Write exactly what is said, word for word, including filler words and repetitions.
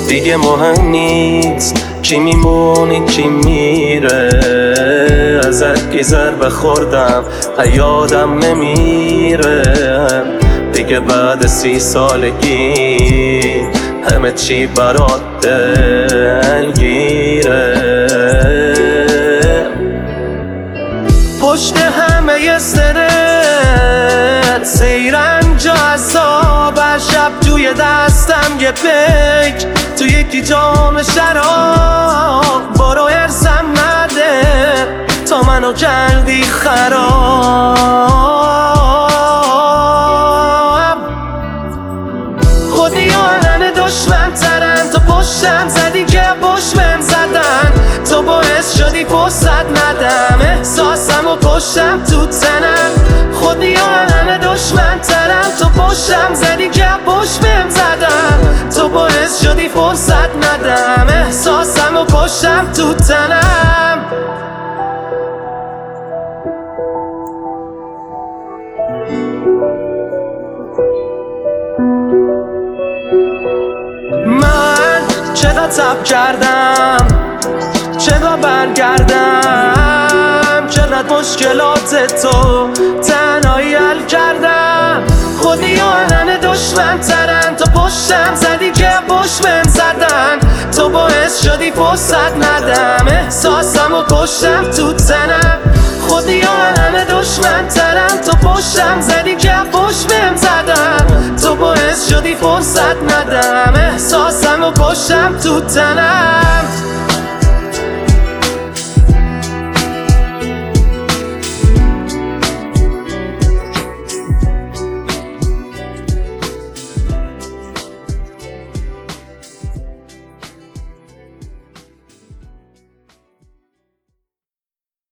دیگه مهم نیست کی میمونی کی میره، ازت کی ضربه خوردم یادم نمیره. دیگه بعد سی سالگی همه چی برات دلگیره. پشت همه سرت سیرنج و عذاب، شب توی دستم یه پیک تو یکی جام شراب. برو ارزم نده تا منو کردی خراب. خودی آلن دشمن ترن تو پشتم زدی که پشت بهم زدن، تو باعث شدی فرصت ندم احساسم و پشتم تو تنم. خودی آلن دشمن ترن تو پشتم زدی که پشت بهم زدن، تو باعث شدی فرصت ندم احساسم و پشتم تو تنم. من چقدر تب کردم چقدر برگردم، چقدر مشکلات تو تنهایی حل کردم. خودی آلن دشمن ترن تو پشتم زدی که پشت بهم زدن، تو باعث شدی فرصت ندم احساسم و پشتم تو تنم. خودی آلن دشمن ترن تو پشتم زدی که پشت بهم زدن، تو باعث شدی فرصت ندم احساسم و پشتم تو تنم.